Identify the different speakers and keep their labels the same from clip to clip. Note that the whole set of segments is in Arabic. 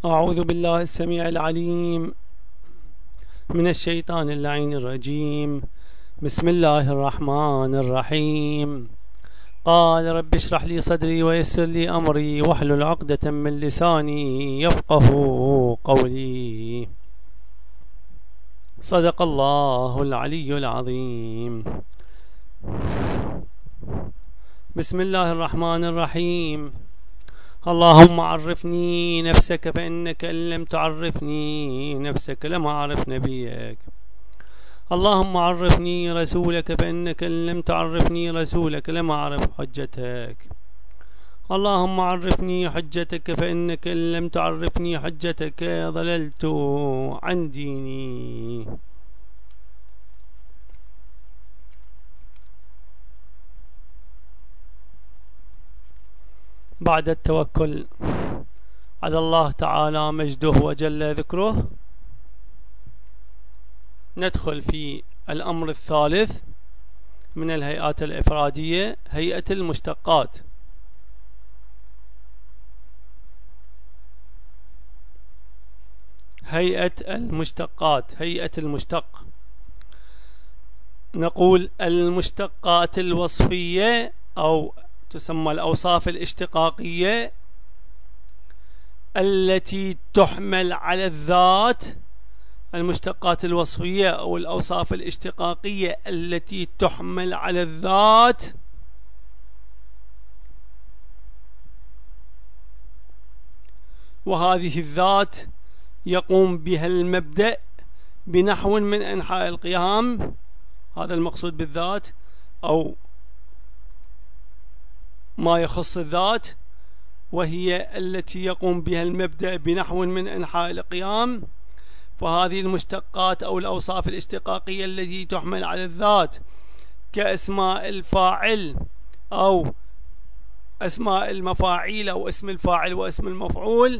Speaker 1: أعوذ بالله السميع العليم من الشيطان اللعين الرجيم. بسم الله الرحمن الرحيم. قال رب اشرح لي صدري ويسر لي أمري واحلل عقدة من لساني يفقه قولي. صدق الله العلي العظيم. بسم الله الرحمن الرحيم. اللهم عرفني نفسك فإنك إن لم تعرفني نفسك لم أعرف نبيك. اللهم عرفني رسولك فإنك إن لم تعرفني رسولك لم أعرف حجتك. اللهم عرفني حجتك فإنك إن لم تعرفني حجتك ضللت عن ديني. بعد التوكل على الله تعالى مجده وجل ذكره، ندخل في الأمر الثالث من الهيئات الإفرادية، هيئة المشتقات. هيئة المشتقات، هيئة المشتق. نقول المشتقات الوصفية أو تسمى الأوصاف الاشتقاقية التي تحمل على الذات. المشتقات الوصفية أو الأوصاف الاشتقاقية التي تحمل على الذات وهذه الذات يقوم بها المبدأ بنحو من أنحاء القيام. هذا المقصود بالذات أو ما يخص الذات، وهي التي يقوم بها المبدأ بنحو من أنحاء القيام. فهذه المشتقات أو الأوصاف الاشتقاقية التي تحمل على الذات كأسماء الفاعل أو أسماء المفاعيل أو اسم الفاعل واسم المفعول،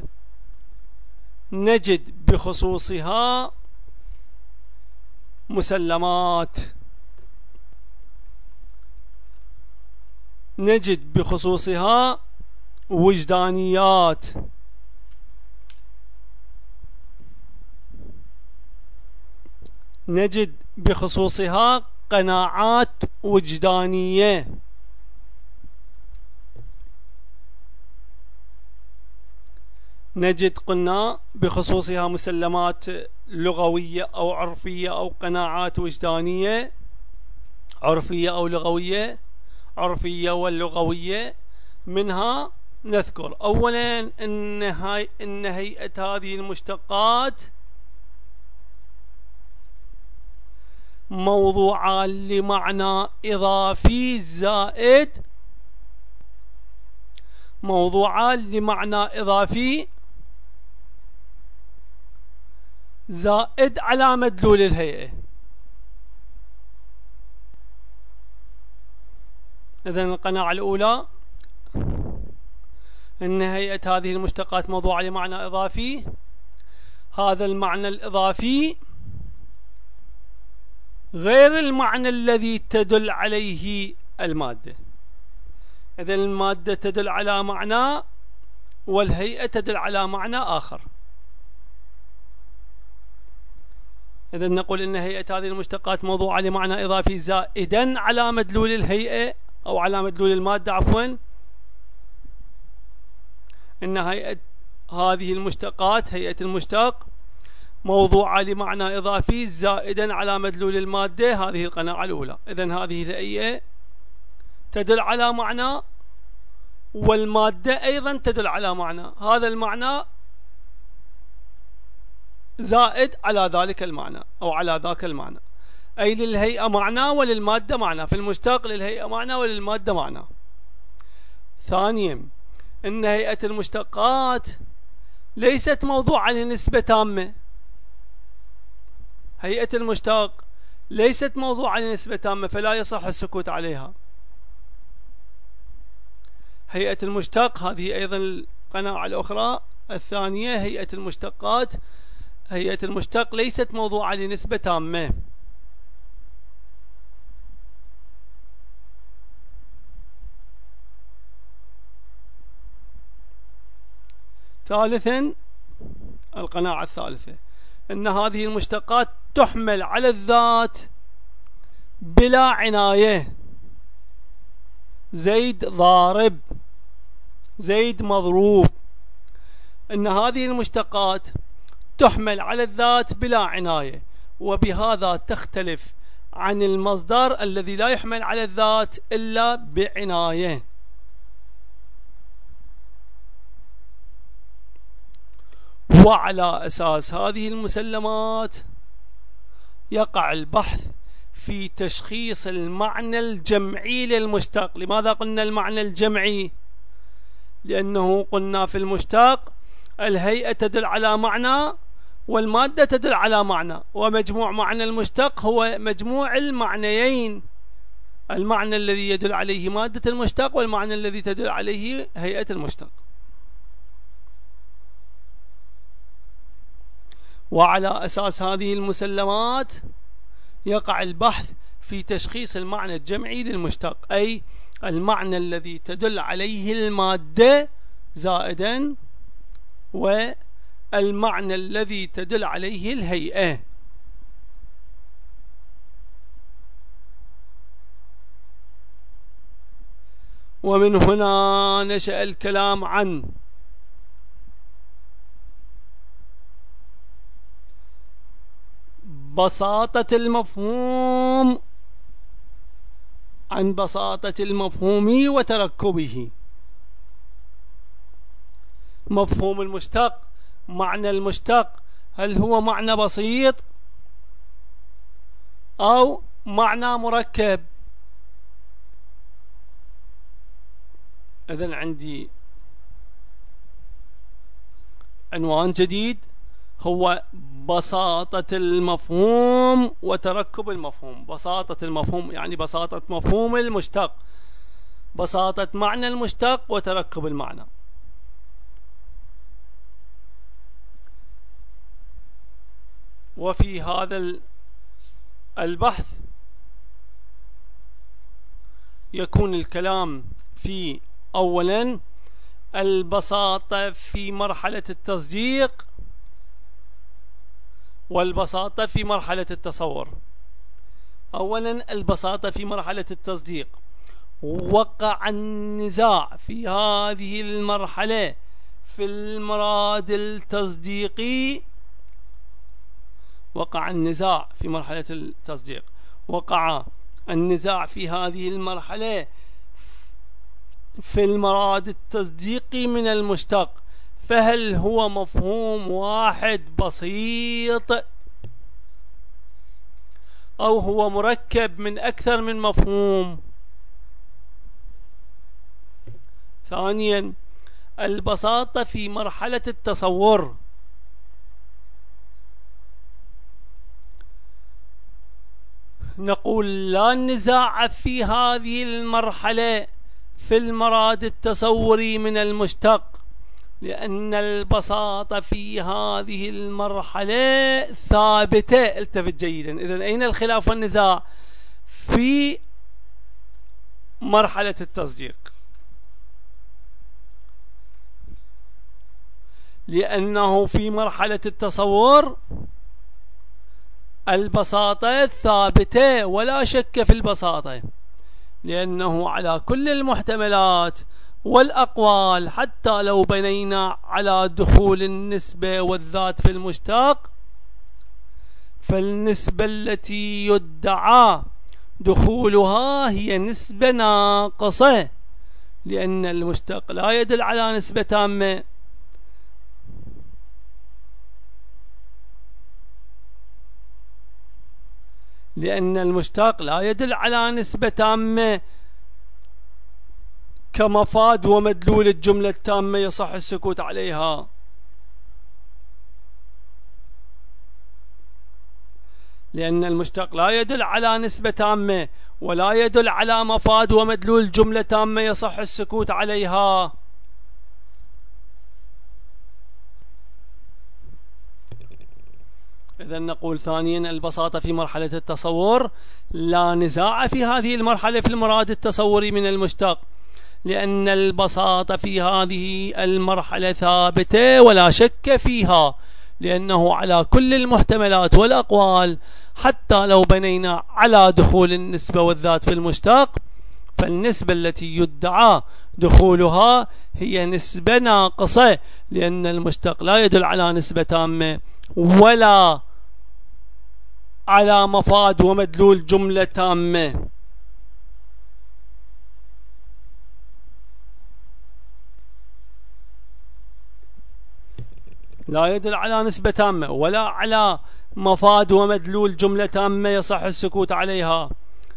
Speaker 1: نجد بخصوصها مسلمات، نجد بخصوصها وجدانيات، نجد بخصوصها قناعات وجدانية، نجد قلنا بخصوصها مسلمات لغوية أو عرفية أو قناعات وجدانية، عرفية أو لغوية. عرفية واللغوية منها نذكر أولا إن هيئة هذه المشتقات موضوعة لمعنى إضافي زائد، موضوعة لمعنى إضافي زائد على مدلول الهيئة. إذن القناعة الأولى أن هيئة هذه المشتقات موضوعة لمعنى إضافي، هذا المعنى الإضافي غير المعنى الذي تدل عليه المادة. إذن المادة تدل على معنى والهيئة تدل على معنى آخر. إذن نقول إن هيئة هذه المشتقات موضوعة لمعنى إضافي زائدا على مدلول الهيئة أو على مدلول المادة عفوا. إن هيئة هذه المشتقات، هيئة المشتق، موضوعة لمعنى إضافي زائدا على مدلول المادة، هذه القناعة الأولى. إذن هذه الهيئة تدل على معنى والمادة أيضا تدل على معنى، هذا المعنى زائد على ذلك المعنى أو على ذاك المعنى، أي للهيئة معنى وللمادة معنى. في المشتق للهيئة معنى وللمادة معنى. ثانيا إن هيئة المشتقات ليست موضوعة لنسبة تامة. هيئة المشتق ليست موضوعة لنسبة تامة فلا يصح السكوت عليها. هيئة المشتق هذه أيضا القناعة الأخرى الثانية، هيئة المشتقات، هيئة المشتق ليست موضوعة لنسبة تامة. ثالثا القناعة الثالثة أن هذه المشتقات تحمل على الذات بلا عناية. زيد ضارب، زيد مضروب، أن هذه المشتقات تحمل على الذات بلا عناية، وبهذا تختلف عن المصدر الذي لا يحمل على الذات إلا بعناية. وعلى أساس هذه المسلمات يقع البحث في تشخيص المعنى الجمعي للمشتق. لماذا قلنا المعنى الجمعي؟ لأنه قلنا في المشتق الهيئة تدل على معنى والمادة تدل على معنى، ومجموع معنى المشتق هو مجموع المعنيين، المعنى الذي يدل عليه مادة المشتق والمعنى الذي تدل عليه هيئة المشتق. وعلى أساس هذه المسلمات يقع البحث في تشخيص المعنى الجمعي للمشتق، أي المعنى الذي تدل عليه المادة زائدا والمعنى الذي تدل عليه الهيئة. ومن هنا نشأ الكلام عن بساطة المفهوم، عن بساطة المفهوم وتركبه. مفهوم المشتق، معنى المشتق، هل هو معنى بسيط أو معنى مركب؟ إذن عندي عنوان جديد هو بساطة المفهوم وتركب المفهوم. بساطة المفهوم يعني بساطة مفهوم المشتق، بساطة معنى المشتق وتركب المعنى. وفي هذا البحث يكون الكلام في أولا البساطة في مرحلة التصديق والبساطة في مرحلة التصور. أولا البساطة في مرحلة التصديق. وقع النزاع في هذه المرحلة في المراد التصديقي، وقع النزاع في مرحلة التصديق، وقع النزاع في هذه المرحلة في المراد التصديقي من المشتق، فهل هو مفهوم واحد بسيط أو هو مركب من أكثر من مفهوم؟ ثانيا البساطة في مرحلة التصور. نقول لا نزاع في هذه المرحلة في المراد التصوري من المشتق، لأن البساطة في هذه المرحلة ثابتة. التفت جيدا. إذن أين الخلاف والنزاع؟ في مرحلة التصديق، لأنه في مرحلة التصور البساطة ثابتة ولا شك في البساطة، لأنه على كل المحتملات والأقوال حتى لو بنينا على دخول النسبة والذات في المشتق، فالنسبة التي يدعى دخولها هي نسبة ناقصة، لأن المشتق لا يدل على نسبة تامة. لأن المشتق لا يدل على نسبة تامة كمفاد ومدلول الجملة التامة يصح السكوت عليها. لأن المشتق لا يدل على نسبة تامة ولا يدل على مفاد ومدلول جملة تامة يصح السكوت عليها. إذن نقول ثانيا البساطة في مرحلة التصور، لا نزاع في هذه المرحلة في المراد التصوري من المشتق، لأن البساطة في هذه المرحلة ثابتة ولا شك فيها، لأنه على كل المحتملات والأقوال حتى لو بنينا على دخول النسبة والذات في المشتق، فالنسبة التي يدعى دخولها هي نسبة ناقصة، لأن المشتق لا يدل على نسبة تامة ولا على مفاد ومدلول جملة تامة. لا يدل على نسبة تامة ولا على مفاد ومدلول جملة تامة يصح السكوت عليها.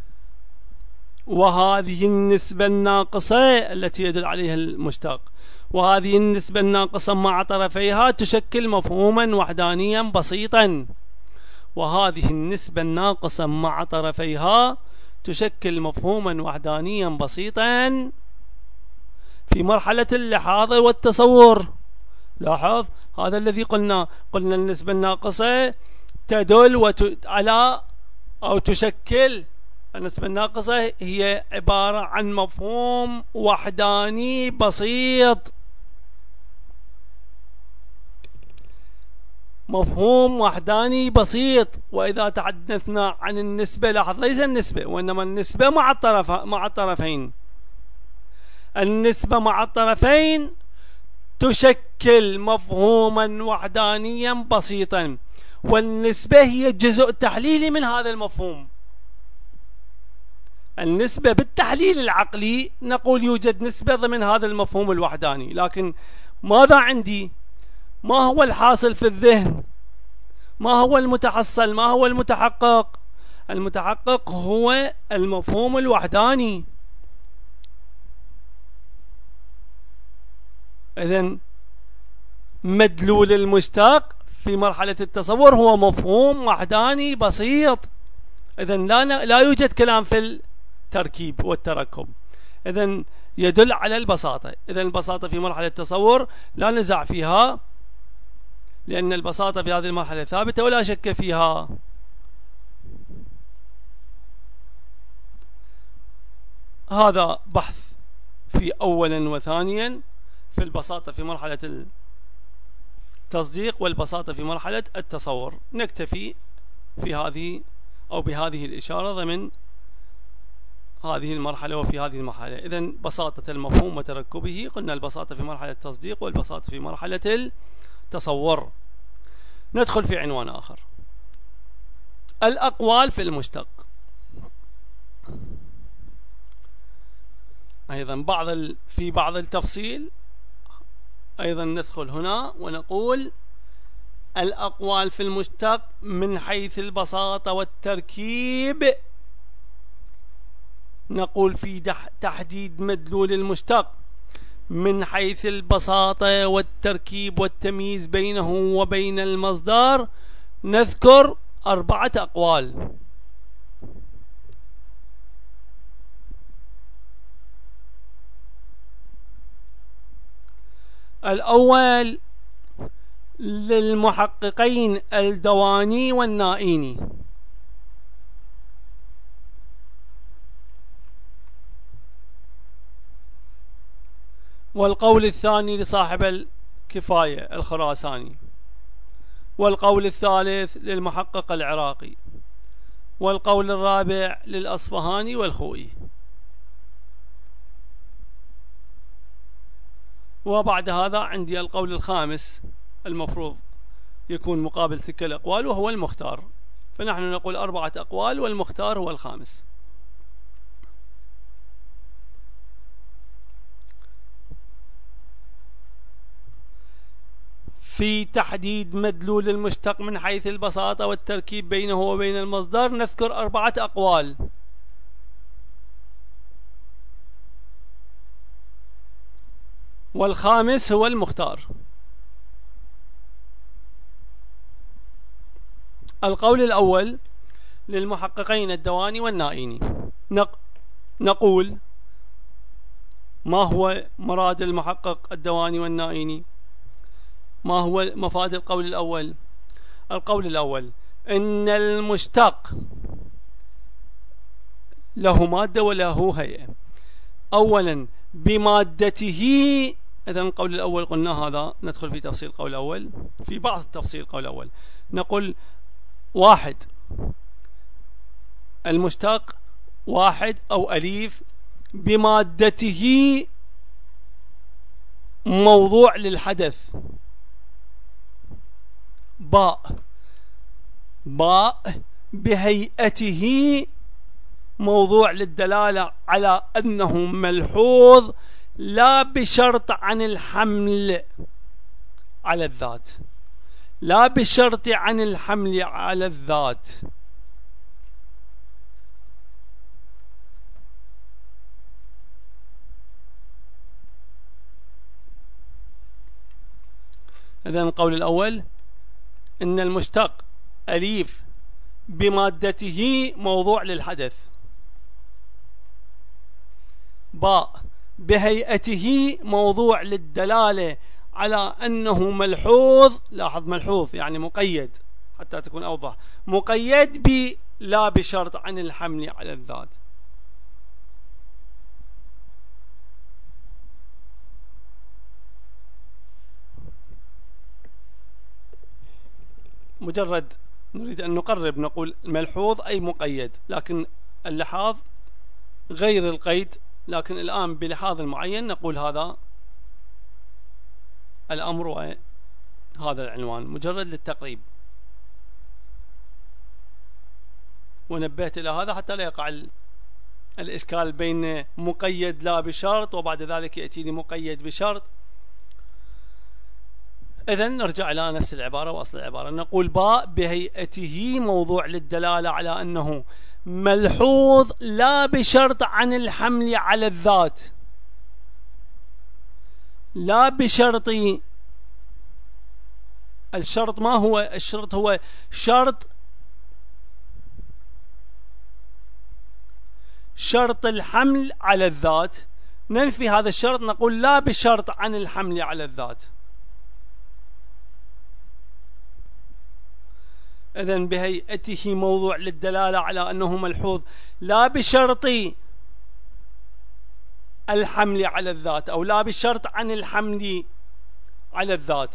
Speaker 1: وهذه النسبة الناقصة التي يدل عليها المشتق، وهذه النسبة الناقصة مع طرفيها تشكل مفهوما وحدانيا بسيطا. وهذه النسبة الناقصة مع طرفيها تشكل مفهوما وحدانيا بسيطا في مرحلة اللحاظ والتصور. لاحظ هذا الذي قلنا النسبة الناقصة تدل على أو تشكل، النسبة الناقصة هي عبارة عن مفهوم وحداني بسيط، مفهوم وحداني بسيط. وإذا تحدثنا عن النسبة، لاحظ ليس النسبة وإنما النسبة مع الطرفين. النسبة مع الطرفين تشكل مفهوما وحدانيا بسيطا، والنسبة هي الجزء التحليلي من هذا المفهوم. النسبة بالتحليل العقلي نقول يوجد نسبة ضمن هذا المفهوم الوحداني، لكن ماذا عندي؟ ما هو الحاصل في الذهن؟ ما هو المتحصل؟ ما هو المتحقق؟ المتحقق هو المفهوم الوحداني. إذن مدلول المشتق في مرحلة التصور هو مفهوم وحداني بسيط. إذن لا يوجد كلام في التركيب والتركب، إذن يدل على البساطة. إذن البساطة في مرحلة التصور لا نزاع فيها، لأن البساطة في هذه المرحلة ثابتة ولا شك فيها. هذا بحث في أولا وثانيا في البساطة في مرحلة التصديق والبساطة في مرحلة التصور. نكتفي في هذه أو بهذه الإشارة ضمن هذه المرحلة وفي هذه المرحلة. إذن بساطة المفهوم وتركبه، قلنا البساطة في مرحلة التصديق والبساطة في مرحلة التصور. ندخل في عنوان آخر، الأقوال في المشتق. أيضا في بعض التفصيل أيضا ندخل هنا ونقول الأقوال في المشتق من حيث البساطة والتركيب. نقول في تحديد مدلول المشتق من حيث البساطة والتركيب والتمييز بينه وبين المصدر نذكر 4 أقوال. الأول للمحققين الدواني والنائيني، والقول الثاني لصاحب الكفاية الخراساني، والقول الثالث للمحقق العراقي، والقول الرابع للأصفهاني والخوئي. وبعد هذا عندي القول الخامس المفروض يكون مقابل تلك الأقوال وهو المختار، فنحن نقول 4 أقوال والمختار هو الخامس. في تحديد مدلول المشتق من حيث البساطة والتركيب بينه وبين المصدر نذكر 4 أقوال. والخامس هو المختار. القول الأول للمحققين الدواني والنائيني. نقول ما هو مراد المحقق الدواني والنائيني؟ ما هو مفاد القول الأول؟ القول الأول إن المشتق له مادة وله هيئة. أولا بمادته إذن القول الأول قلنا هذا، ندخل في تفصيل القول الأول، في بعض التفصيل القول الأول. نقول واحد، المشتق واحد أو أليف بمادته موضوع للحدث. باء بهيئته موضوع للدلالة على أنه ملحوظ لا بشرط عن الحمل على الذات، لا بشرط عن الحمل على الذات. إذن القول الأول إن المشتق أليف بمادته موضوع للحدث. باء بهيئته موضوع للدلالة على أنه ملحوظ، لاحظ ملحوظ يعني مقيد حتى تكون أوضح، مقيد لا بشرط عن الحمل على الذات. مجرد نريد أن نقرب نقول ملحوظ أي مقيد، لكن اللحاظ غير القيد، لكن الآن بلحاظ معين نقول هذا الأمر وهذا العنوان، مجرد للتقريب. ونبهت إلى هذا حتى لا يقع الإشكال بين مقيد لا بشرط وبعد ذلك يأتيني مقيد بشرط. إذن نرجع إلى نفس العبارة وأصل العبارة، نقول باء بهيئته موضوع للدلالة على أنه ملحوظ لا بشرط عن الحمل على الذات، لا بشرط. الشرط ما هو الشرط؟ هو شرط الحمل على الذات. ننفي هذا الشرط، نقول لا بشرط عن الحمل على الذات. إذن بهيئته موضوع للدلالة على أنه ملحوظ لا بشرط الحمل على الذات أو لا بشرط عن الحمل على الذات.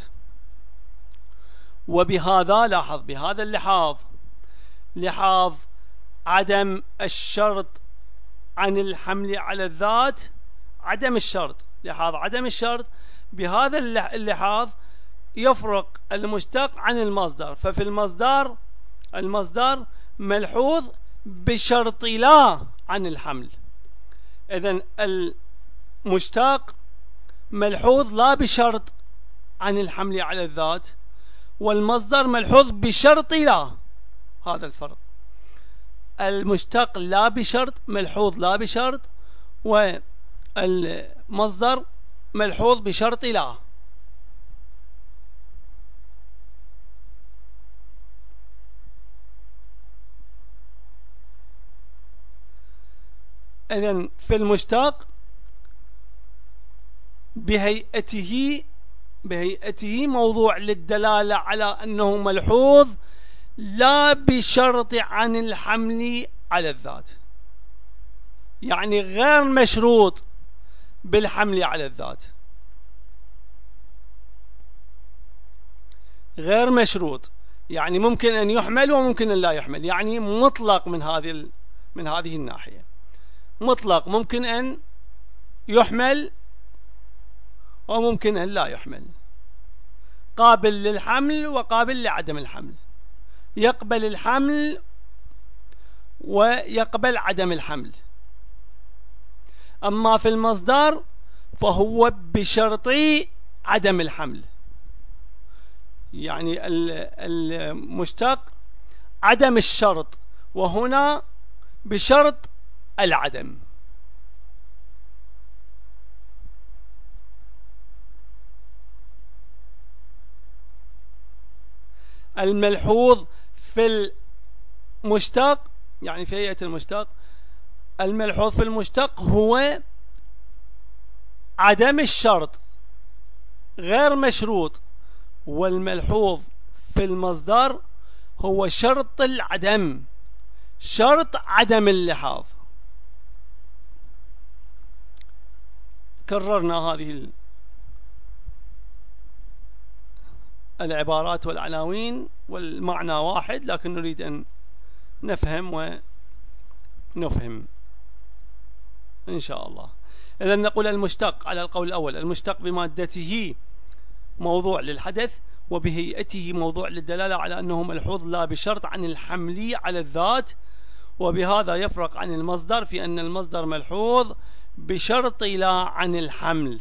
Speaker 1: وبهذا لاحظ بهذا اللحاظ، لحاظ عدم الشرط عن الحمل على الذات، عدم الشرط، لحاظ عدم الشرط، بهذا اللحاظ يفرق المشتق عن المصدر. ففي المصدر ملحوظ بشرط لا عن الحمل. إذن المشتق ملحوظ لا بشرط عن الحمل على الذات، والمصدر ملحوظ بشرط لا. هذا الفرق، المشتق لا بشرط، ملحوظ لا بشرط، والمصدر ملحوظ بشرط لا. إذن في المشتق بهيئته موضوع للدلالة على أنه ملحوظ لا بشرط عن الحمل على الذات، يعني غير مشروط بالحمل على الذات، غير مشروط، يعني ممكن أن يحمل وممكن أن لا يحمل، يعني مطلق من هذه الناحية، مطلق، ممكن أن يحمل وممكن أن لا يحمل، قابل للحمل وقابل لعدم الحمل، يقبل الحمل ويقبل عدم الحمل. أما في المصدر فهو بشرط عدم الحمل، يعني المشتق عدم الشرط، وهنا بشرط العدم. الملحوظ في المشتق، يعني في هيئة المشتق، الملحوظ في المشتق هو عدم الشرط غير مشروط، والملحوظ في المصدر هو شرط العدم، شرط عدم اللحاظ. كررنا هذه العبارات والعناوين والمعنى واحد، لكن نريد أن نفهم ونفهم إن شاء الله. إذن نقول المشتق على القول الأول: المشتق بمادته موضوع للحدث، وبهيئته موضوع للدلالة على أنه ملحوظ لا بشرط عن الحمل على الذات، وبهذا يفرق عن المصدر في أن المصدر ملحوظ بشرط لا عن الحمل.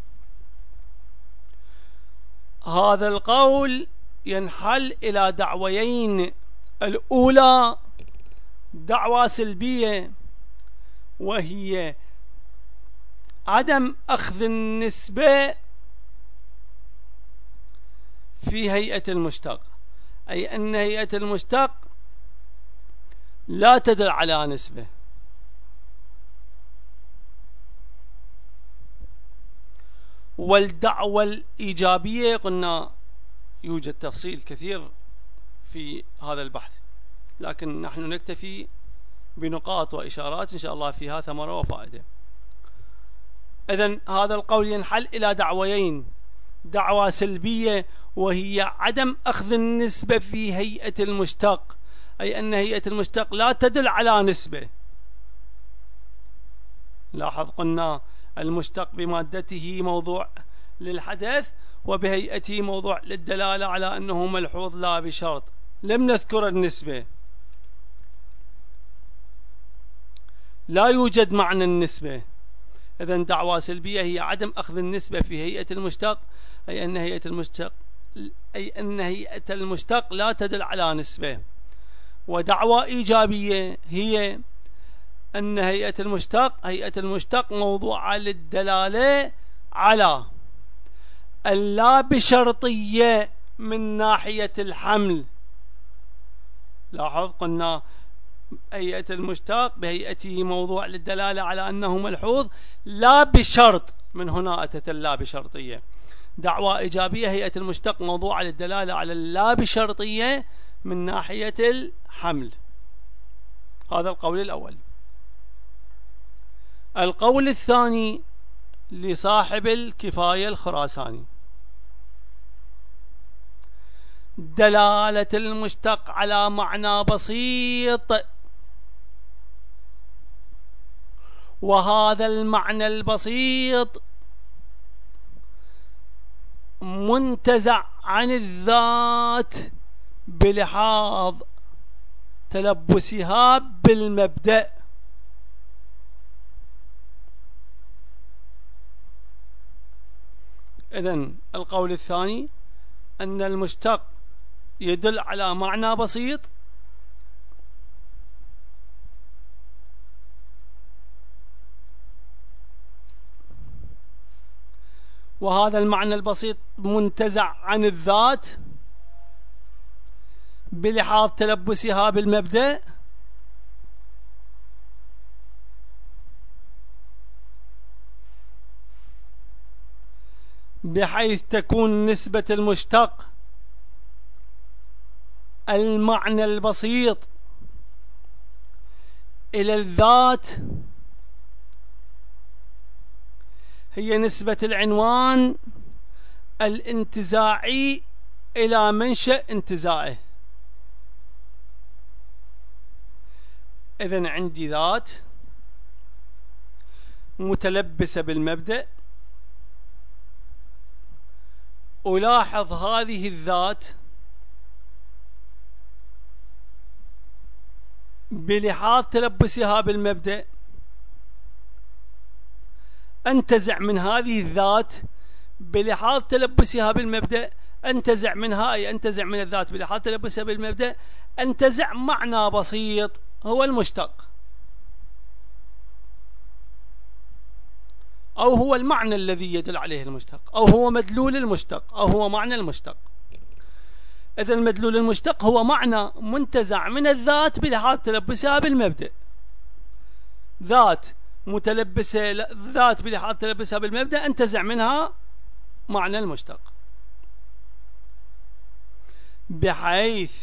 Speaker 1: هذا القول ينحل إلى دعويين: الأولى دعوى سلبية، وهي عدم أخذ النسبة في هيئة المشتق، أي أن هيئة المشتق لا تدل على نسبة. والدعوة الإيجابية قلنا يوجد تفصيل كثير في هذا البحث، لكن نحن نكتفي بنقاط وإشارات إن شاء الله فيها ثمرة وفائدة. إذن هذا القول ينحل إلى دعويين: دعوى سلبية وهي عدم أخذ النسبة في هيئة المشتق، أي أن هيئة المشتق لا تدل على نسبة. لاحظ قلنا المشتق بمادته موضوع للحدث، وبهيئته موضوع للدلالة على أنه ملحوظ لا بشرط، لم نذكر النسبة، لا يوجد معنى النسبة. إذن دعوى سلبية هي عدم أخذ النسبة في هيئة المشتق، أي أن هيئة المشتق لا تدل على نسبة. ودعوى إيجابية هي أن هيئة المشتق موضوعة للدلالة على اللا بشرطية من ناحية الحمل. لاحظ قلنا هيئة المشتق بهيئته موضوع للدلالة على أنه ملحوظ لا بشرط، من هنا أتت اللا بشرطية. دعوى إيجابية: هيئة المشتق موضوع للدلالة على اللا بشرطية من ناحية الحمل. هذا القول الأول. القول الثاني لصاحب الكفاية الخراساني: دلالة المشتق على معنى بسيط، وهذا المعنى البسيط منتزع عن الذات بلحاظ تلبسها بالمبدأ. إذن القول الثاني أن المشتق يدل على معنى بسيط، وهذا المعنى البسيط منتزع عن الذات بلحاظ تلبسها بالمبدأ، بحيث تكون نسبة المشتق المعنى البسيط إلى الذات هي نسبة العنوان الانتزاعي إلى منشأ انتزاعه. إذن عندي ذات متلبسة بالمبدأ، ألاحظ هذه الذات بلحاظ تلبسها بالمبدأ، أنتزع من هذه الذات بلحاظ تلبسها بالمبدأ، أنتزع منها أي أنتزع من الذات بلحاظ تلبسها بالمبدأ، أنتزع معنى بسيط هو المشتق، أو هو المعنى الذي يدل عليه المشتق، أو هو مدلول المشتق، أو هو معنى المشتق. إذا المدلول المشتق هو معنى منتزع من الذات بلحاظ تلبسها بالمبدأ. ذات متلبسة، ذات بلحاظ تلبسها بالمبدأ، انتزع منها معنى المشتق، بحيث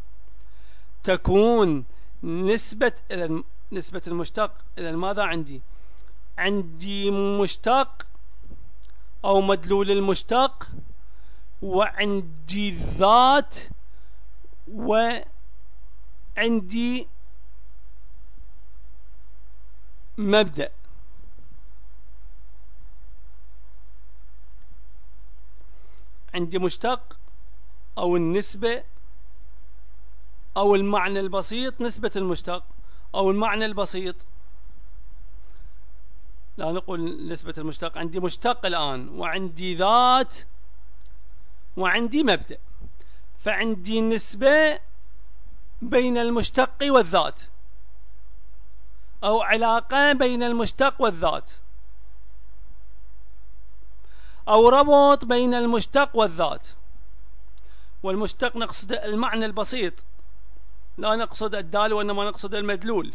Speaker 1: تكون نسبة المشتق. إذا ماذا عندي؟ عندي مشتق أو مدلول المشتق وعندي الذات وعندي مبدأ. عندي مشتق أو النسبة أو المعنى البسيط، نسبة المشتق أو المعنى البسيط، لا نقول نسبة المشتق. عندي مشتق الآن وعندي ذات وعندي مبدأ، فعندي نسبة بين المشتق والذات أو علاقة بين المشتق والذات أو ربط بين المشتق والذات. والمشتق نقصد المعنى البسيط، لا نقصد الدال وإنما نقصد المدلول،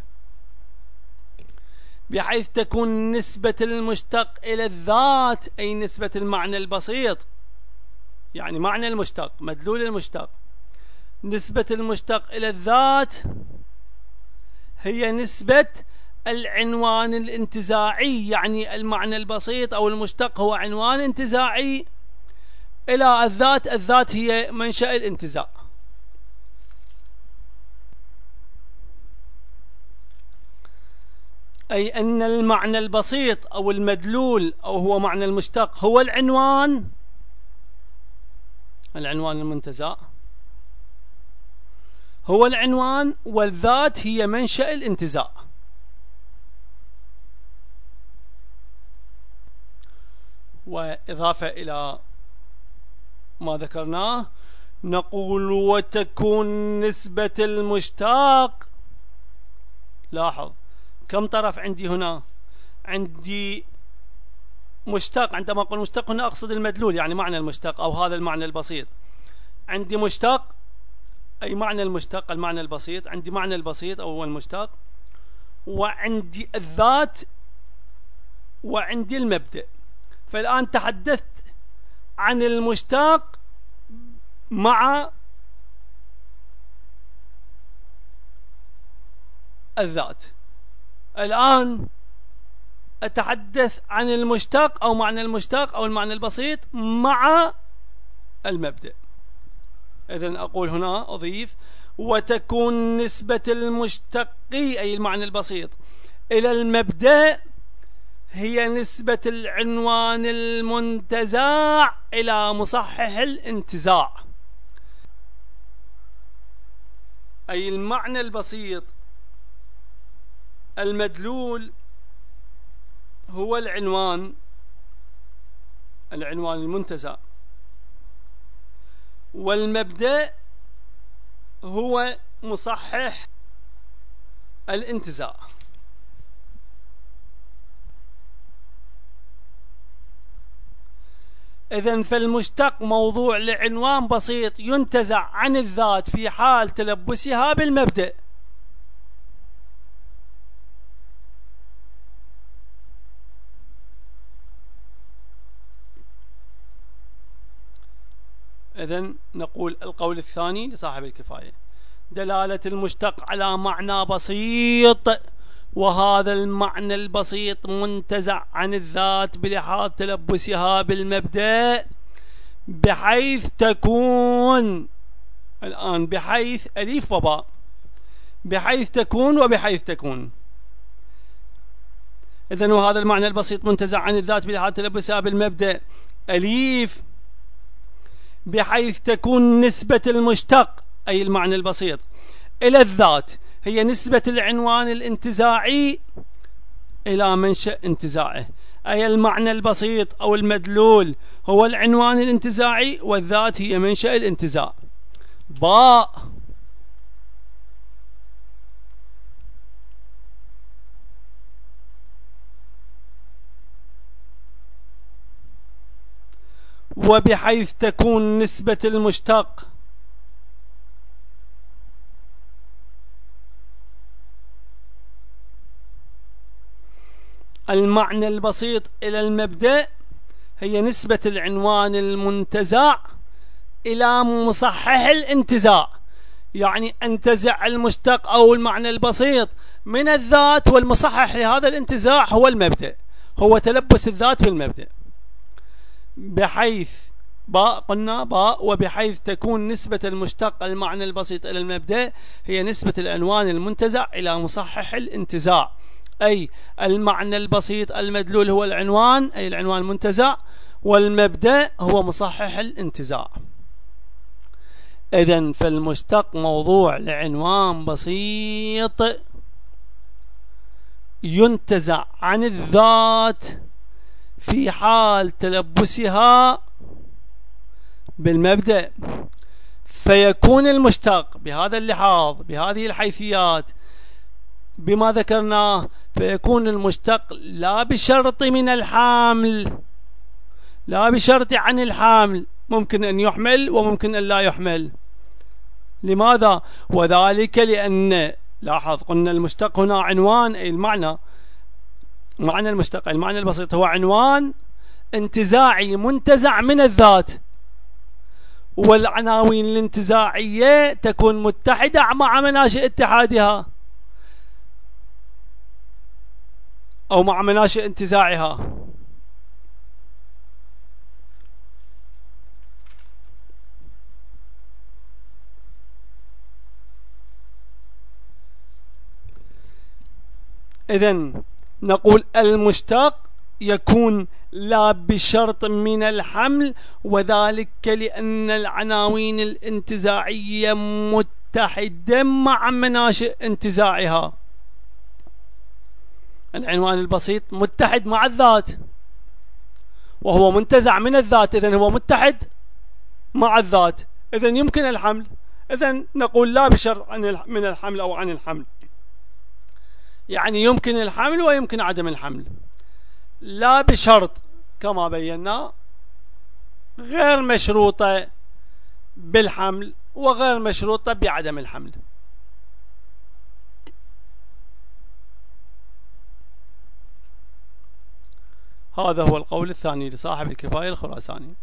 Speaker 1: بحيث تكون نسبة المشتق إلى الذات أي نسبة المعنى البسيط، يعني معنى المشتق مدلول المشتق، نسبة المشتق إلى الذات هي نسبة العنوان الانتزاعي، يعني المعنى البسيط أو المشتق هو عنوان انتزاعي إلى الذات، الذات هي منشأ الانتزاع. أي أن المعنى البسيط أو المدلول أو هو معنى المشتق هو العنوان المنتزع، هو العنوان، والذات هي منشأ الانتزاع. وإضافة إلى ما ذكرناه نقول وتكون نسبة المشتق، لاحظ كم طرف عندي هنا، عندي مشتق، عندما أقول مشتق هنا أقصد المدلول يعني معنى المشتق أو هذا المعنى البسيط. عندي مشتق أي معنى المشتق المعنى البسيط، عندي معنى البسيط أو هو المشتق، وعندي الذات وعندي المبدأ. فالآن تحدثت عن المشتق مع الذات، الآن أتحدث عن المشتق أو معنى المشتق أو المعنى البسيط مع المبدأ. إذن أقول هنا أضيف وتكون نسبة المشتق أي المعنى البسيط إلى المبدأ هي نسبة العنوان المنتزاع إلى مصحح الانتزاع. أي المعنى البسيط المدلول هو العنوان المنتزع، والمبدأ هو مصحح الانتزاع. إذن فالمشتق موضوع لعنوان بسيط ينتزع عن الذات في حال تلبسها بالمبدأ. إذن نقول القول الثاني لصاحب الكفاية: دلالة المشتق على معنى بسيط، وهذا المعنى البسيط منتزع عن الذات بلحاظ تلبسها بالمبدأ، بحيث تكون، الآن بحيث أليف وباء، بحيث تكون وبحيث تكون. إذن وهذا المعنى البسيط منتزع عن الذات بلحاظ تلبسها بالمبدأ أليف، بحيث تكون نسبة المشتق أي المعنى البسيط إلى الذات هي نسبة العنوان الانتزاعي إلى منشأ انتزاعه. أي المعنى البسيط أو المدلول هو العنوان الانتزاعي، والذات هي منشأ الانتزاع. باء: وبحيث تكون نسبة المشتق المعنى البسيط إلى المبدأ هي نسبة العنوان المنتزع إلى مصحح الانتزاع، يعني انتزع المشتق أو المعنى البسيط من الذات، والمصحح لهذا الانتزاع هو المبدأ، هو تلبس الذات بالمبدأ، بحيث باء قلنا باء وبحيث تكون نسبة المشتق المعنى البسيط إلى المبدأ هي نسبة العنوان المنتزع إلى مصحح الانتزاع، أي المعنى البسيط المدلول هو العنوان، أي العنوان المنتزع، والمبدأ هو مصحح الانتزاع. إذن فالمشتق موضوع لعنوان بسيط ينتزع عن الذات في حال تلبسها بالمبدأ، فيكون المشتق بهذا اللحاظ بهذه الحيثيات بما ذكرناه، فيكون المشتق لا بشرط من الحامل، لا بشرط عن الحامل، ممكن أن يحمل وممكن أن لا يحمل. لماذا؟ وذلك لأن لاحظ قلنا المشتق هنا عنوان، أي المعنى، معنى المشتق المعنى البسيط هو عنوان انتزاعي منتزع من الذات، والعناوين الانتزاعية تكون متحدة مع مناشئ اتحادها أو مع مناشئ انتزاعها. إذن نقول المشتق يكون لا بشرط من الحمل، وذلك لأن العناوين الانتزاعية متحدة مع مناشئ انتزاعها. العنوان البسيط متحد مع الذات وهو منتزع من الذات، إذن هو متحد مع الذات، إذن يمكن الحمل. إذن نقول لا بشرط من الحمل أو عن الحمل، يعني يمكن الحمل ويمكن عدم الحمل، لا بشرط كما بينا، غير مشروطة بالحمل وغير مشروطة بعدم الحمل. هذا هو القول الثاني لصاحب الكفاية الخراساني.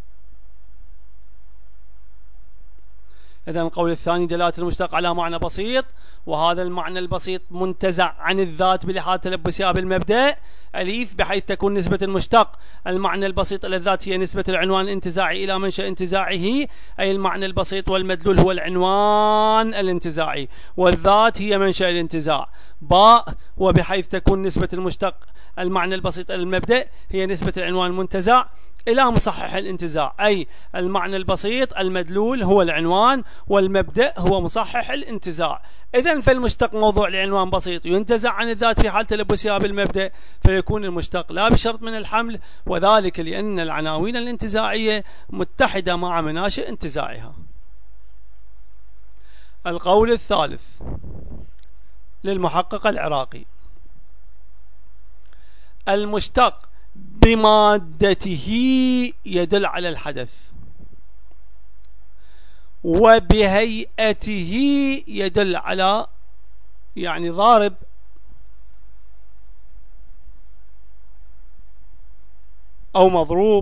Speaker 1: إذن القول الثاني دلالة المشتق على معنى بسيط، وهذا المعنى البسيط منتزع عن الذات بلحاظ تلبسها بالمبدأ أليف، بحيث تكون نسبة المشتق المعنى البسيط إلى الذات هي نسبة العنوان الانتزاعي إلى منشأ انتزاعه، أي المعنى البسيط والمدلول هو العنوان الانتزاعي، والذات هي منشأ الانتزاع. باء وبحيث تكون نسبة المشتق المعنى البسيط إلى المبدأ هي نسبة العنوان المنتزع إلى مصحح الانتزاع، أي المعنى البسيط المدلول هو العنوان والمبدأ هو مصحح الانتزاع. إذن فالمشتق موضوع لعنوان بسيط ينتزع عن الذات في حال تلبسها بالمبدأ، فيكون المشتق لا بشرط من الحمل، وذلك لأن العناوين الانتزاعية متحدة مع مناشئ انتزاعها. القول الثالث للمحقق العراقي: المشتق بمادته يدل على الحدث، وبهيئته يدل على، يعني ضارب أو مضروب.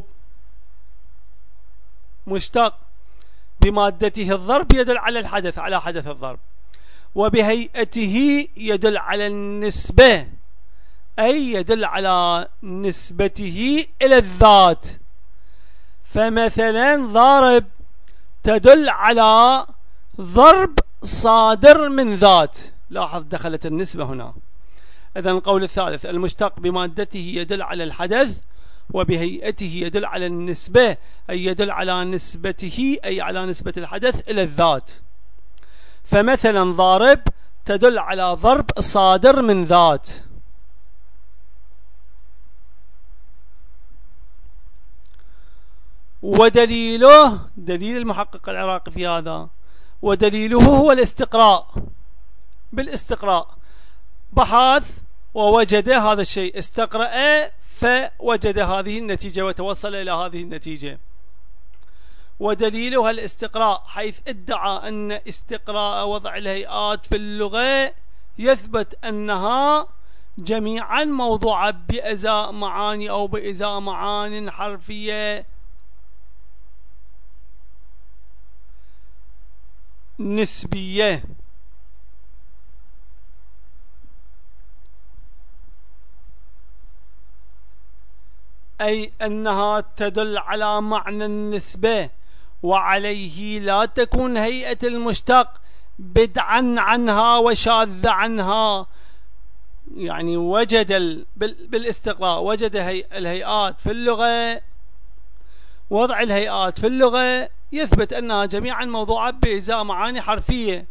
Speaker 1: مشتق بمادته الضرب يدل على الحدث، على حدث الضرب، وبهيئته يدل على النسبة، أي يدل على نسبته إلى الذات. فمثلا ضارب تدل على ضرب صادر من ذات، لاحظ دخلت النسبة هنا. إذن القول الثالث: المشتق بمادته يدل على الحدث، وبهيئته يدل على النسبة، أي يدل على نسبته، أي على نسبة الحدث إلى الذات. فمثلا ضارب تدل على ضرب صادر من ذات. ودليله، دليل المحقق العراقي في هذا، ودليله هو الاستقراء. بالاستقراء بحث ووجد هذا الشيء، استقرأ فوجد هذه النتيجة وتوصل إلى هذه النتيجة. ودليلها الاستقراء، حيث ادعى أن استقراء وضع الهيئات في اللغة يثبت أنها جميعا موضوعة بإزاء معاني أو بإزاء معان حرفية نسبية. أي أنها تدل على معنى النسبة وعليه لا تكون هيئة المشتق بدعا عنها وشاذة عنها. يعني وجد بالاستقراء وجد الهيئات في اللغة، وضع الهيئات في اللغة يثبت أنها جميعا موضوعات بإزاء معاني حرفية.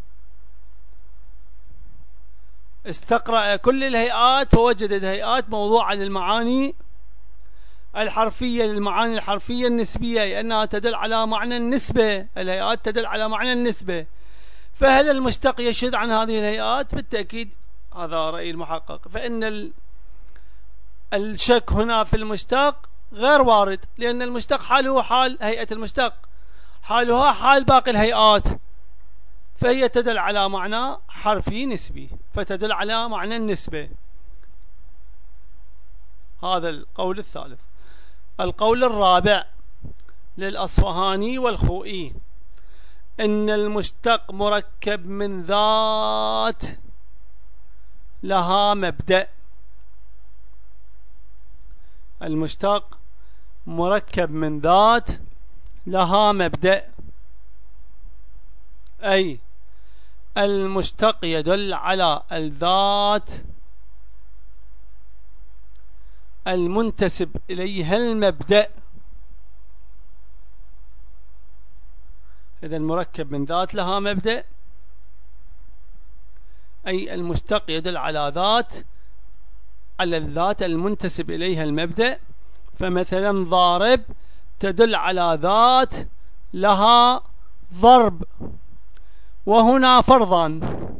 Speaker 1: استقرأ كل الهيئات فوجد الهيئات موضوعة للمعاني الحرفية، للمعاني الحرفية النسبية، لأنها تدل على معنى النسبة. الهيئات تدل على معنى النسبة. فهل المشتق يشذ عن هذه الهيئات؟ بالتأكيد هذا رأي المحقق، فإن الشك هنا في المشتق غير وارد، لأن المشتق حاله حال هيئة المشتق، حالها حال باقي الهيئات، فهي تدل على معنى حرفي نسبي، فتدل على معنى النسبة. هذا القول الثالث. القول الرابع للأصفهاني والخوئي: إن المشتق مركب من ذات لها مبدأ. المشتق مركب من ذات لها مبدأ، أي المشتق يدل على الذات المنتسب إليها المبدأ. إذا مركب من ذات لها مبدأ، أي المشتق يدل على الذات المنتسب إليها المبدأ. فمثلا ضارب تدل على ذات لها ضرب، وهنا فرضا.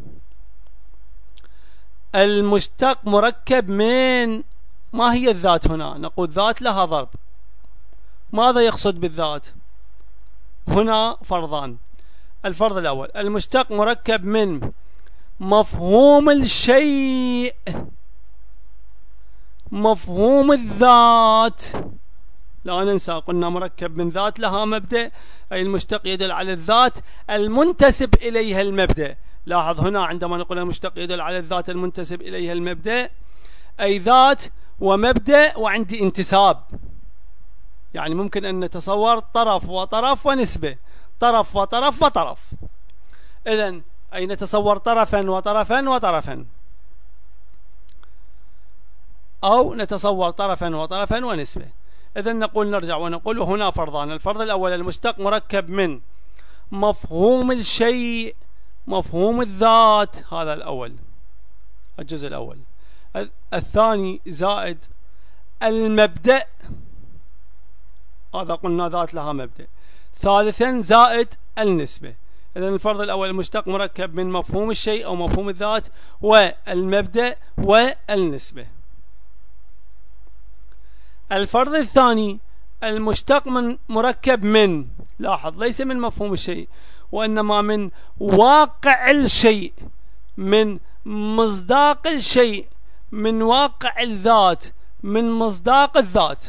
Speaker 1: المشتق مركب من، ما هي الذات هنا؟ نقول ذات لها ضرب. ماذا يقصد بالذات هنا؟ فرضان. الفرض الأول: المشتق مركب من مفهوم الشيء، مفهوم الذات. لا ننسى قلنا مركب من ذات لها مبدأ، أي المشتق يدل على الذات المنتسب إليها المبدأ. لاحظ هنا عندما نقول المشتق يدل على الذات المنتسب إليها المبدأ، أي ذات ومبدأ وعندي انتساب. يعني ممكن أن نتصور طرف وطرف ونسبة، طرف وطرف وطرف. إذن أي نتصور طرفا وطرفا وطرفا، أو نتصور طرفا وطرفا ونسبة. إذن نقول نرجع ونقول هنا فرضان. الفرض الأول: المشتق مركب من مفهوم الشيء، مفهوم الذات. هذا الأول، الجزء الأول. الثاني زائد المبدأ، هذا قلنا ذات لها مبدأ. ثالثا زائد النسبة. إذن الفرض الأول: المشتق مركب من مفهوم الشيء أو مفهوم الذات والمبدأ والنسبة. الفرض الثاني: المشتق مركب من، لاحظ، ليس من مفهوم الشيء، وإنما من واقع الشيء، من مصداق الشيء، من واقع الذات، من مصداق الذات،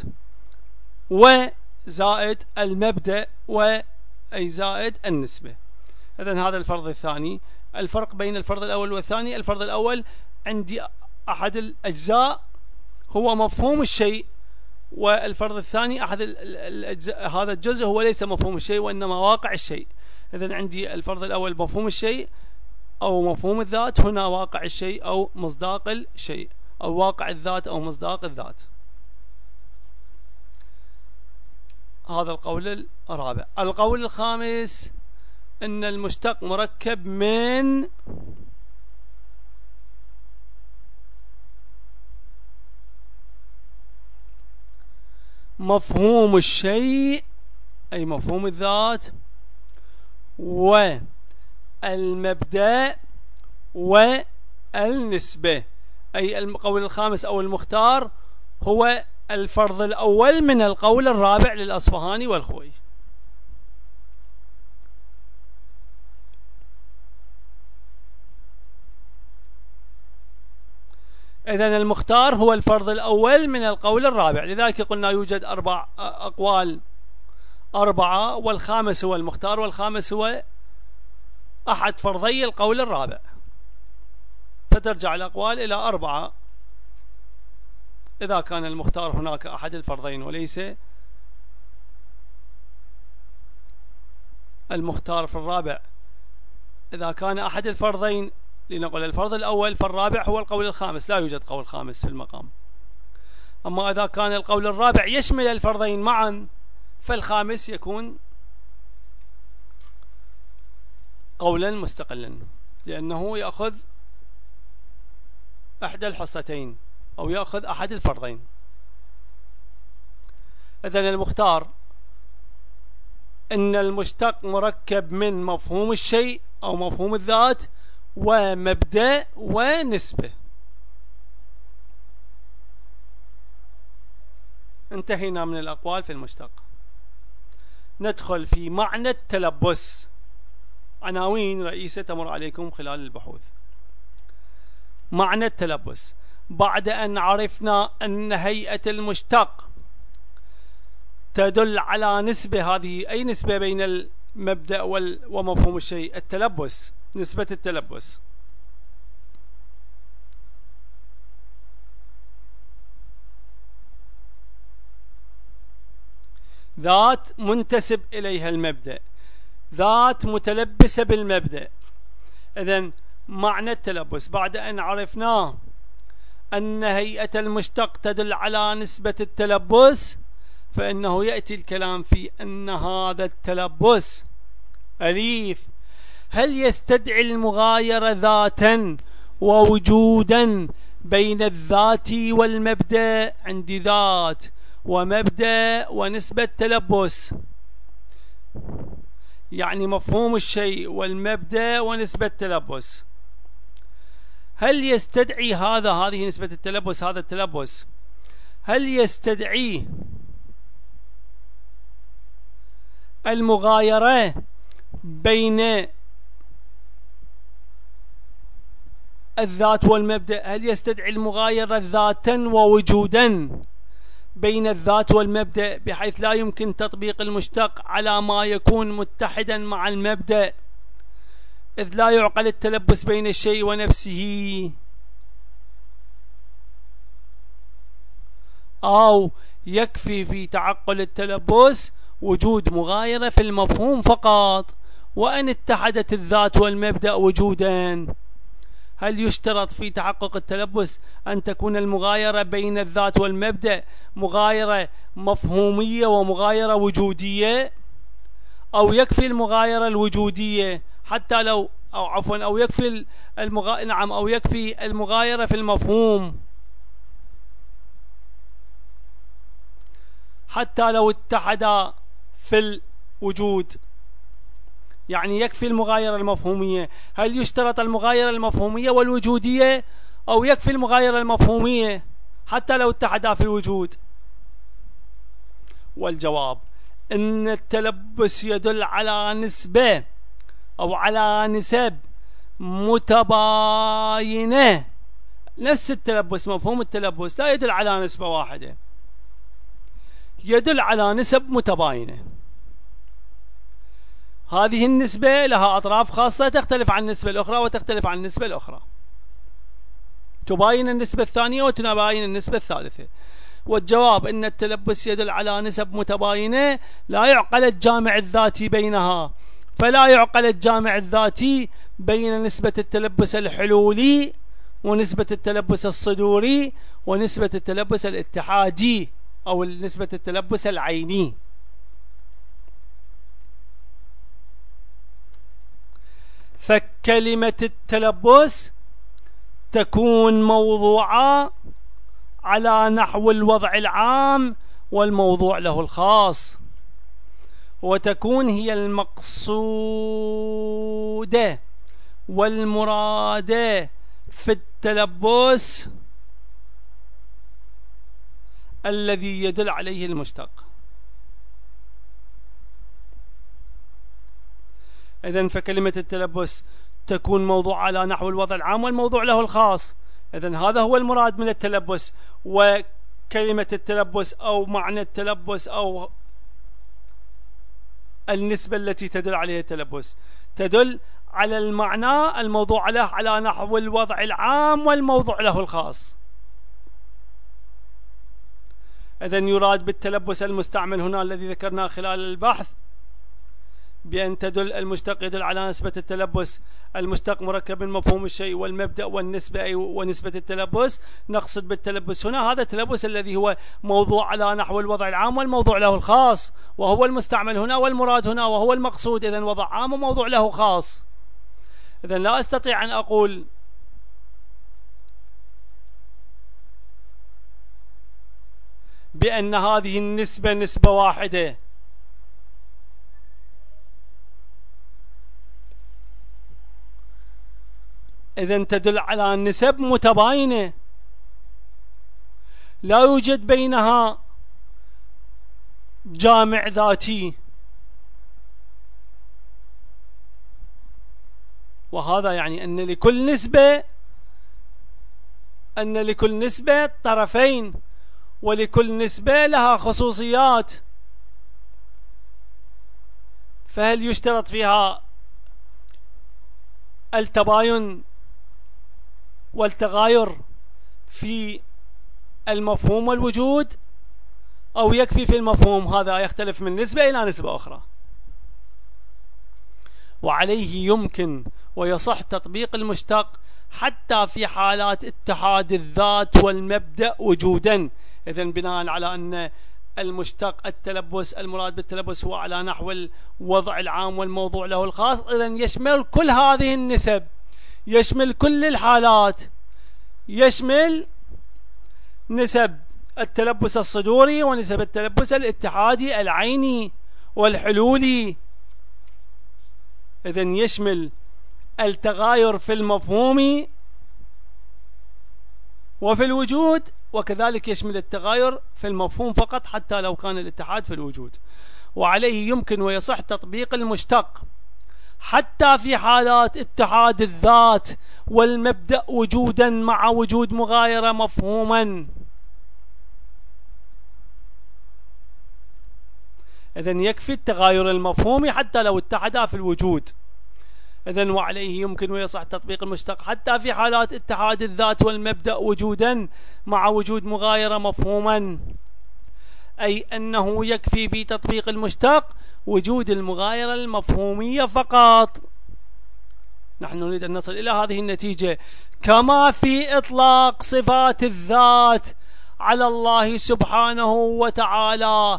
Speaker 1: وزائد المبدأ أي زائد النسبة. إذن هذا الفرض الثاني. الفرق بين الفرض الأول والثاني: الفرض الأول عندي أحد الأجزاء هو مفهوم الشيء، والفرض الثاني أحد الأجزاء، هذا الجزء هو ليس مفهوم الشيء وإنما واقع الشيء. إذن عندي الفرض الأول مفهوم الشيء أو مفهوم الذات، هنا واقع الشيء أو مصداق الشيء، أو واقع الذات أو مصداق الذات. هذا القول الرابع. القول الخامس: إن المشتق مركب من مفهوم الشيء أي مفهوم الذات، والمبدأ والنسبة. أي القول الخامس أو المختار هو الفرض الأول من القول الرابع للأصفهاني والخوئي. إذن المختار هو الفرض الأول من القول الرابع. لذلك قلنا يوجد أقوال أربعة، والخامس هو المختار، والخامس هو أحد فرضي القول الرابع، فترجع الأقوال إلى أربعة إذا كان المختار هناك أحد الفرضين وليس المختار في الرابع إذا كان أحد الفرضين، لنقول الفرض الأول فالرابع هو القول الخامس، لا يوجد قول خامس في المقام. أما إذا كان القول الرابع يشمل الفرضين معا فالخامس يكون قولا مستقلا، لأنه يأخذ إحدى الحصتين أو يأخذ أحد الفرضين. إذن المختار إن المشتق مركب من مفهوم الشيء أو مفهوم الذات ومبدأ ونسبة. انتهينا من الأقوال في المشتق. ندخل في معنى التلبس، عناوين رئيسة تمر عليكم خلال البحوث. معنى التلبس، بعد أن عرفنا أن هيئة المشتق تدل على نسبة، هذه أي نسبة بين المبدأ ومفهوم الشيء؟ التلبس، نسبة التلبس. ذات منتسب إليها المبدأ، ذات متلبسة بالمبدأ. إذن معنى التلبس بعد أن عرفنا أن هيئة المشتق تدل على نسبة التلبس، فإنه يأتي الكلام في أن هذا التلبس أليف هل يستدعي المغايرة ذاتا ووجودا بين الذات والمبدأ؟ عندي ذات ومبدأ ونسبة تلبس، يعني مفهوم الشيء والمبدأ ونسبة تلبس. هل يستدعي هذه نسبة التلبس، هذا التلبس هل يستدعي المغايرة بين الذات والمبدأ؟ هل يستدعي المغايرة ذاتا ووجودا بين الذات والمبدأ، بحيث لا يمكن تطبيق المشتق على ما يكون متحدا مع المبدأ، إذ لا يعقل التلبس بين الشيء ونفسه؟ أو يكفي في تعقل التلبس وجود مغايرة في المفهوم فقط، وأن اتحدت الذات والمبدأ وجودا؟ هل يشترط في تحقق التلبس أن تكون المغايرة بين الذات والمبدأ مغايرة مفهومية ومغايرة وجودية، أو يكفي المغايرة الوجودية حتى لو أو يكفي أو يكفي المغايرة في المفهوم حتى لو اتحدا في الوجود؟ يعني يكفي المغايرة المفهومية. هل يشترط المغايرة المفهومية والوجودية، أو يكفي المغايرة المفهومية حتى لو اتحدا في الوجود؟ والجواب إن التلبس يدل على نسبة أو على نسب متباينة. نفس التلبس، مفهوم التلبس لا يدل على نسبة واحدة، يدل على نسب متباينة. هذه النسبة لها أطراف خاصة تختلف عن النسبة الأخرى وتختلف عن النسبة الأخرى، تباين النسبة الثانية وتباين النسبة الثالثة. والجواب إن التلبس يدل على نسب متباينة لا يعقل الجامع الذاتي بينها، فلا يعقل الجامع الذاتي بين نسبة التلبس الحلولي ونسبة التلبس الصدوري ونسبة التلبس الاتحادي أو نسبة التلبس العيني. فكلمة التلبس تكون موضوعة على نحو الوضع العام والموضوع له الخاص، وتكون هي المقصودة والمرادة في التلبس الذي يدل عليه المشتق. إذن فكلمة التلبس تكون موضوع على نحو الوضع العام والموضوع له الخاص. إذن هذا هو المراد من التلبس. وكلمة التلبس أو معنى التلبس أو النسبة التي تدل عليها التلبس تدل على المعنى الموضوع له على نحو الوضع العام والموضوع له الخاص. إذن يراد بالتلبس المستعمل هنا الذي ذكرناه خلال البحث بأن تدل المشتق يدل على نسبة التلبس. المشتق مركب من مفهوم الشيء والمبدأ والنسبة ونسبة التلبس. نقصد بالتلبس هنا هذا التلبس الذي هو موضوع على نحو الوضع العام والموضوع له الخاص، وهو المستعمل هنا والمراد هنا وهو المقصود. إذن وضع عام وموضوع له خاص. إذن لا أستطيع أن أقول بأن هذه النسبة نسبة واحدة. إذن تدل على نسب متباينة لا يوجد بينها جامع ذاتي، وهذا يعني أن لكل نسبة طرفين، ولكل نسبة لها خصوصيات. فهل يشترط فيها التباين والتغاير في المفهوم والوجود، أو يكفي في المفهوم؟ هذا يختلف من نسبة إلى نسبة أخرى. وعليه يمكن ويصح تطبيق المشتق حتى في حالات اتحاد الذات والمبدأ وجودا. إذن بناء على أن المشتق التلبس المراد بالتلبس هو على نحو الوضع العام والموضوع له الخاص، إذن يشمل كل هذه النسب، يشمل كل الحالات، يشمل نسب التلبس الصدوري ونسب التلبس الاتحادي العيني والحلولي. إذن يشمل التغاير في المفهوم وفي الوجود، وكذلك يشمل التغاير في المفهوم فقط حتى لو كان الاتحاد في الوجود. وعليه يمكن ويصح تطبيق المشتق حتى في حالات اتحاد الذات والمبدأ وجودا مع وجود مغايرة مفهوما. إذن يكفي التغاير المفهومي حتى لو اتحدا في الوجود. إذن وعليه يمكن ويصح تطبيق المشتق حتى في حالات اتحاد الذات والمبدأ وجودا مع وجود مغايرة مفهوما، أي أنه يكفي في تطبيق المشتق وجود المغايرة المفهومية فقط. نحن نريد أن نصل إلى هذه النتيجة، كما في إطلاق صفات الذات على الله سبحانه وتعالى،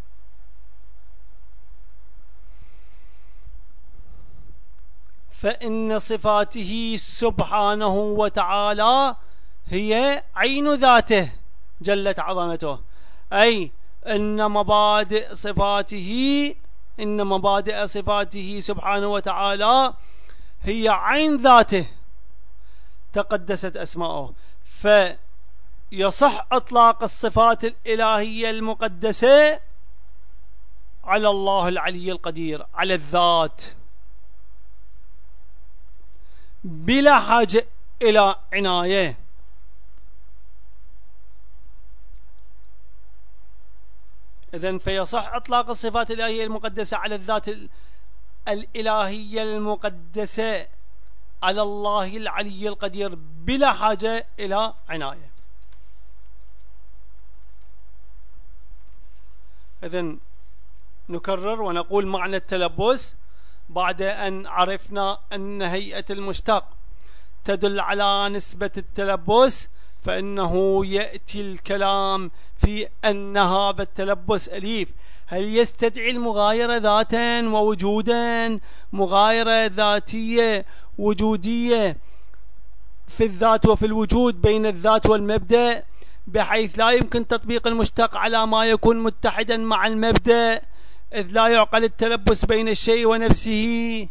Speaker 1: فإن صفاته سبحانه وتعالى هي عين ذاته جلت عظمته، أي إن مبادئ صفاته سبحانه وتعالى هي عين ذاته تقدست أسماؤه. فيصح إطلاق الصفات الإلهية المقدسة على الله العلي القدير، على الذات، بلا حاجة إلى عناية. إذن فيصح إطلاق الصفات الإلهية المقدسة على الذات الإلهية المقدسة على الله العلي القدير بلا حاجة إلى عناية. إذن نكرر ونقول معنى التلبس بعد أن عرفنا أن هيئة المشتق تدل على نسبة التلبس، فإنه يأتي الكلام في أن هذا التلبس أليف هل يستدعي المغايرة ذاتا ووجودا، مغايرة ذاتية وجودية في الذات وفي الوجود بين الذات والمبدأ، بحيث لا يمكن تطبيق المشتق على ما يكون متحدا مع المبدأ، إذ لا يعقل التلبس بين الشيء ونفسه.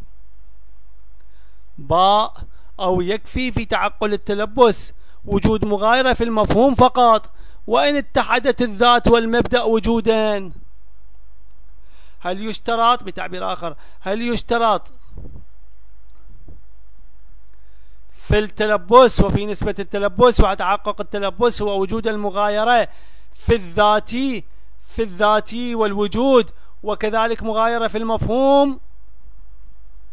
Speaker 1: باء أو يكفي في تعقل التلبس وجود مغايرة في المفهوم فقط، وإن اتحدت الذات والمبدأ وجودا. هل يشترط بتعبير آخر، هل يشترط في التلبس وفي نسبة التلبس وتحقق التلبس هو وجود المغايرة في الذاتي والوجود، وكذلك مغايرة في المفهوم،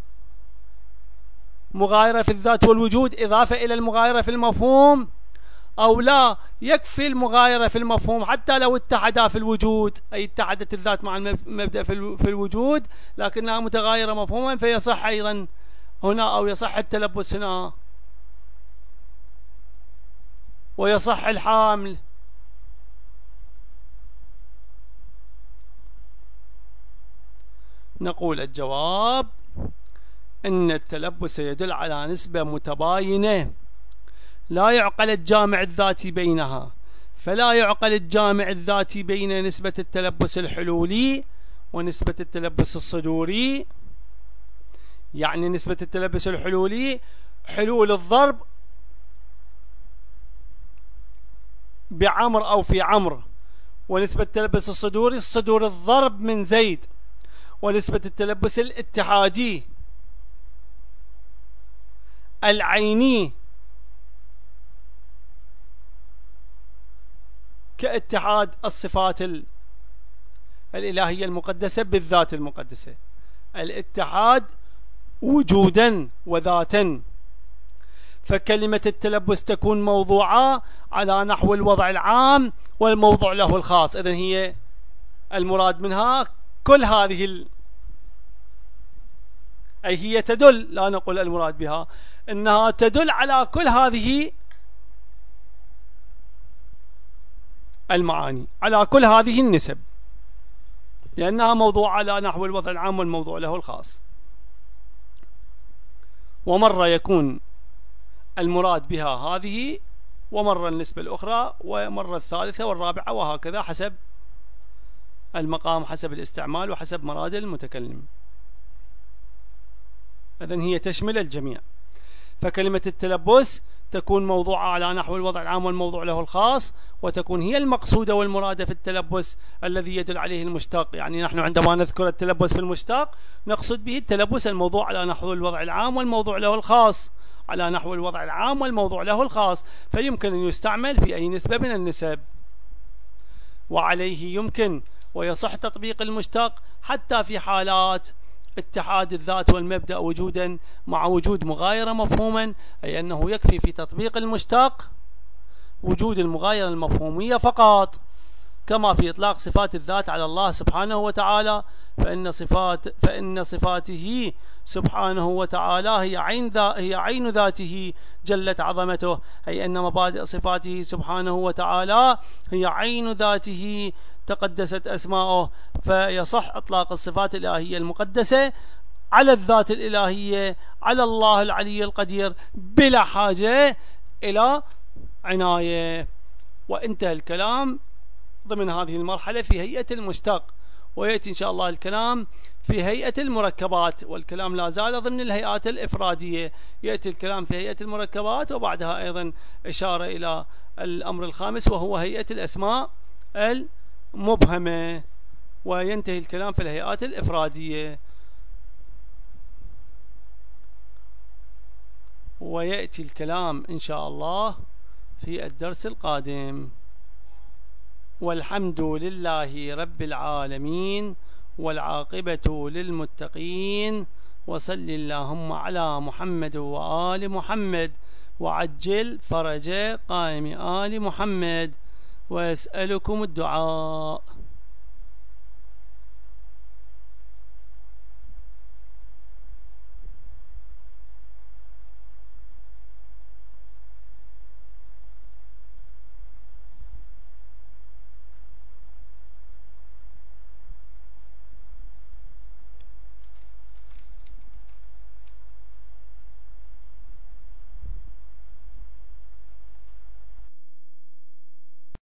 Speaker 1: مغايرة في الذات والوجود إضافة إلى المغايرة في المفهوم، أو لا يكفي المغايرة في المفهوم حتى لو اتحدا في الوجود، أي اتحدت الذات مع المبدأ في الوجود لكنها متغايرة مفهوما، فيصح أيضا هنا أو يصح التلبس هنا ويصح الحامل. نقول الجواب إن التلبس يدل على نسبة متباينة لا يعقل الجامع الذاتي بينها، فلا يعقل الجامع الذاتي بين نسبة التلبس الحلولي ونسبة التلبس الصدوري. يعني نسبة التلبس الحلولي حلول الضرب بعمر أو في عمر، ونسبة التلبس الصدوري صدور الضرب من زيد، ونسبة التلبس الاتحادي العيني كاتحاد الصفات الإلهية المقدسة بالذات المقدسة، الاتحاد وجودا وذاتا. فكلمة التلبس تكون موضوعة على نحو الوضع العام والموضوع له الخاص. إذن هي المراد منها كل هذه أي هي تدل، لا نقول المراد بها، إنها تدل على كل هذه المعاني، على كل هذه النسب، لأنها موضوع على نحو الوضع العام والموضوع له الخاص. ومرة يكون المراد بها هذه، ومرة النسبة الأخرى، ومرة الثالثة والرابعة، وهكذا حسب المقام، حسب الاستعمال، وحسب مراد المتكلم. إذن هي تشمل الجميع. فكلمة التلبس تكون موضوعة على نحو الوضع العام والموضوع له الخاص، وتكون هي المقصودة والمرادة في التلبس الذي يدل عليه المشتق. يعني نحن عندما نذكر التلبس في المشتق نقصد به التلبس الموضوع على نحو الوضع العام والموضوع له الخاص، على نحو الوضع العام والموضوع له الخاص، فيمكن أن يستعمل في أي نسبة من النسب، وعليه يمكن ويصح تطبيق المشتق حتى في حالات اتحاد الذات والمبدأ وجودا مع وجود مغايرة مفهوما، أي أنه يكفي في تطبيق المشتق وجود المغايرة المفهومية فقط، كما في إطلاق صفات الذات على الله سبحانه وتعالى، فإن صفاته سبحانه وتعالى هي عين ذاته جلت عظمته، أي أن مبادئ صفاته سبحانه وتعالى هي عين ذاته تقدست أسماؤه، فيصح إطلاق الصفات الإلهية المقدسة على الذات الإلهية على الله العلي القدير بلا حاجة إلى عناية. وانتهى الكلام ضمن هذه المرحلة في هيئة المشتق، ويأتي إن شاء الله الكلام في هيئة المركبات، والكلام لا زال ضمن الهيئات الإفرادية. يأتي الكلام في هيئة المركبات، وبعدها أيضا إشارة إلى الأمر الخامس وهو هيئة الأسماء المبهمة، وينتهي الكلام في الهيئات الإفرادية. ويأتي الكلام إن شاء الله في الدرس القادم. والحمد لله رب العالمين، والعاقبة للمتقين، وصل اللهم على محمد وآل محمد، وعجل فرج قائم آل محمد، ويسألكم الدعاء.